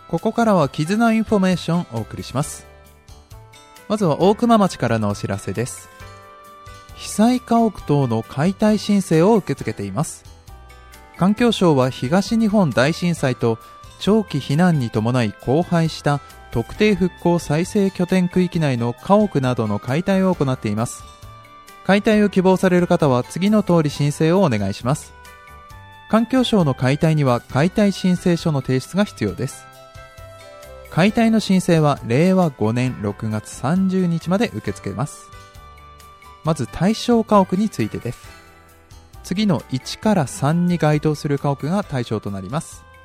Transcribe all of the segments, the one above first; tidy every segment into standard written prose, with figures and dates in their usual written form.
ここからは絆インフォメーションをお送りします。まずは大熊町からのお知らせです。被災家屋等の解体申請を受け付けています。環境省は東日本大震災と長期避難に伴い荒廃した特定復興再生拠点区域内の家屋などの解体を行っています。解体を希望される方は次の通り申請をお願いします。環境省の解体には解体申請書の提出が必要です。解体の申請は令和5年6月30日まで受け付けます。まず対象家屋についてです。次の1から3に該当する家屋が対象となります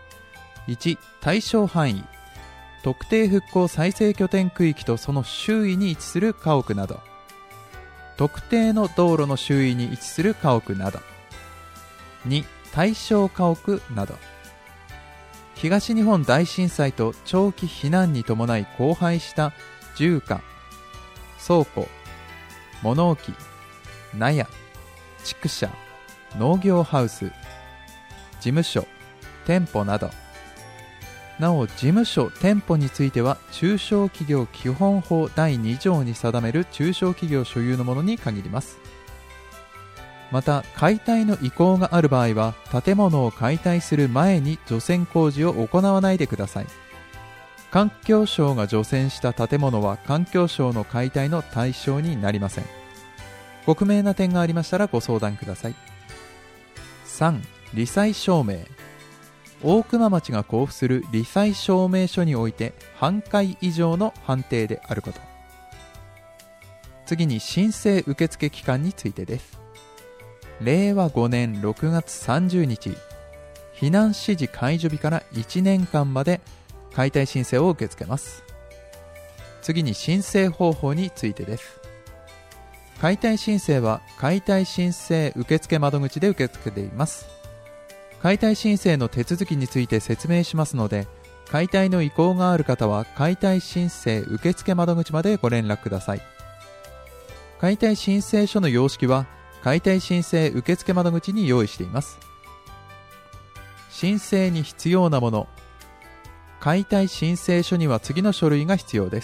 。1、対象範囲、特定復興再生拠点区域とその周囲に位置する家屋など、特定の道路の周囲に位置する家屋など。2、対象家屋など、東日本大震災と長期避難に伴い荒廃した住家、倉庫、物置、納屋、畜舎、農業ハウス、事務所、店舗など。なお、事務所、店舗については中小企業基本法第2条に定める中小企業所有のものに限ります。また、解体の意向がある場合は建物を解体する前に除染工事を行わないでください。環境省が除染した建物は環境省の解体の対象になりません。ご不明な点がありましたらご相談ください。3、罹災証明。大熊町が交付する罹災証明書において半壊以上の判定であること。次に申請受付期間についてです。令和5年6月30日、避難指示解除日から1年間まで解体申請を受け付けます。次に申請方法についてです。解体申請は解体申請受付窓口で受け付けています。解体申請の手続きについて説明しますので、解体の意向がある方は解体申請受付窓口までご連絡ください。解体申請書の様式は解体申請受付窓口に用意しています。申請に必要なもの。解体申請書には次の書類が必要です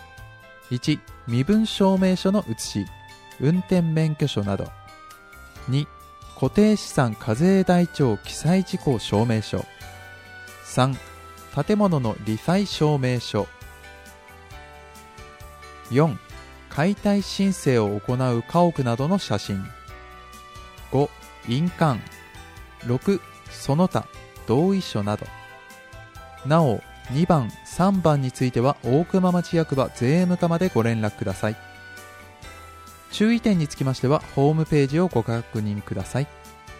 。1、身分証明書の写し、運転免許証など。2、固定資産課税台帳記載事項証明書。3、建物の罹災証明書。4、解体申請を行う家屋などの写真。5、印鑑。6、その他同意書など。なお、2番、3番については大熊町役場税務課までご連絡ください。注意点につきましてはホームページをご確認ください。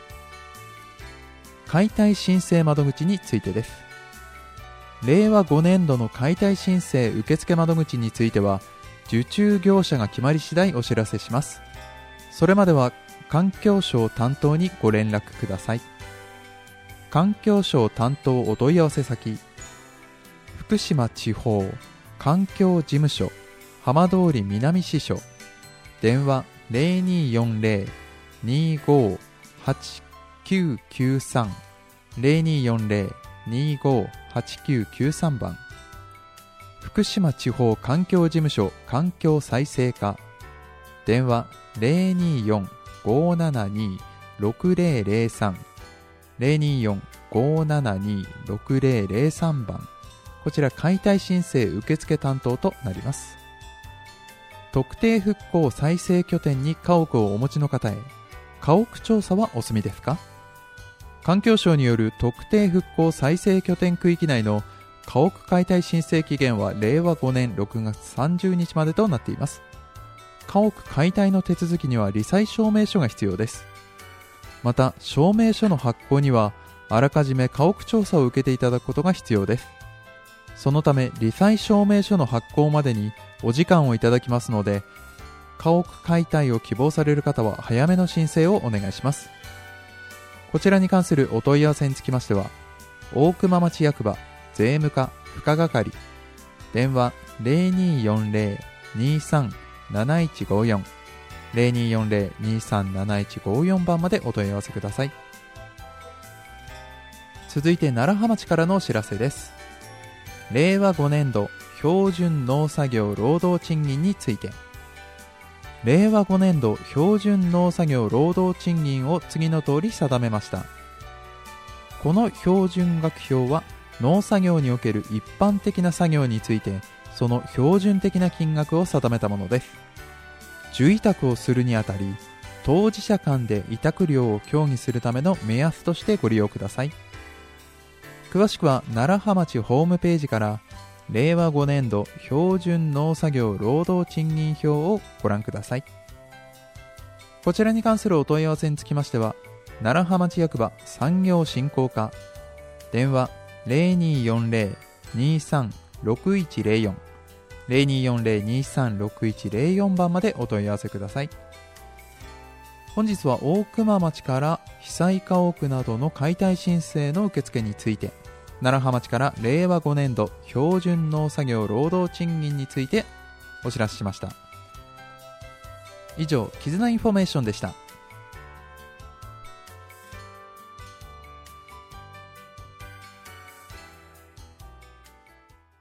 解体申請窓口についてです。令和5年度の解体申請受付窓口については受注業者が決まり次第お知らせします。それまでは環境省担当にご連絡ください。環境省担当お問い合わせ先、福島地方環境事務所浜通り南支所、電話 0240-25-8993 0240-25-8993 番、福島地方環境事務所環境再生課、電話 024-572-6003 024-572-6003 番、こちら解体申請受付担当となります。特定復興再生拠点に家屋をお持ちの方へ、家屋調査はお済みですか？環境省による特定復興再生拠点区域内の家屋解体申請期限は令和5年6月30日までとなっています。家屋解体の手続きには罹災証明書が必要です。また、証明書の発行にはあらかじめ家屋調査を受けていただくことが必要です。そのため、罹災証明書の発行までにお時間をいただきますので、家屋解体を希望される方は早めの申請をお願いします。こちらに関するお問い合わせにつきましては、大熊町役場税務課深係、電話 0240-237154 0240-237154 番までお問い合わせください。続いて楢葉町からのお知らせです。 令和5年度標準農作業労働賃金について。令和5年度標準農作業労働賃金を次の通り定めました。この標準額表は農作業における一般的な作業についてその標準的な金額を定めたものです。受委託をするにあたり、当事者間で委託料を協議するための目安としてご利用ください。詳しくは楢葉町ホームページから令和5年度標準農作業労働賃金表をご覧ください。こちらに関するお問い合わせにつきましては、楢葉町役場産業振興課、電話 0240-236104 0240-236104 番までお問い合わせください。本日は大熊町から被災家屋などの解体申請の受付について、楢葉町から令和5年度標準農作業労働賃金についてお知らせしました。以上、絆インフォメーションでした。